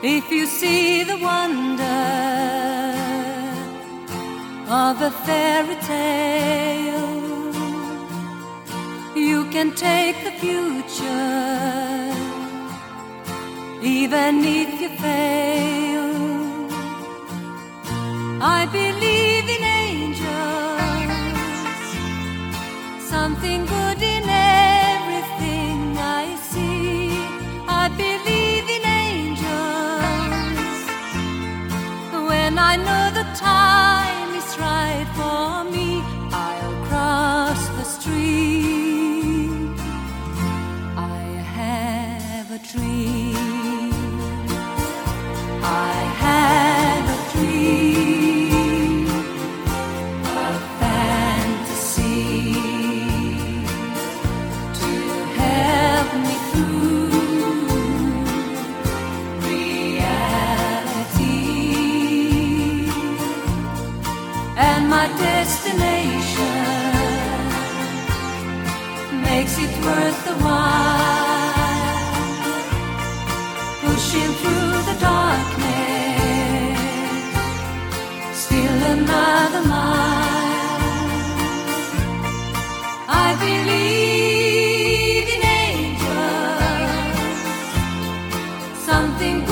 If you see the wonder of a fairy tale, you can take the future, even if you fail. I believe in angels, something good in everything I see. I believe in angels when I know the time is right for me. I'll cross the street. I have a dream. I have a dream, a fantasy to help me through reality. And my destination makes it worth the while, pushing through the darkness, still another mile. I believe in angels, something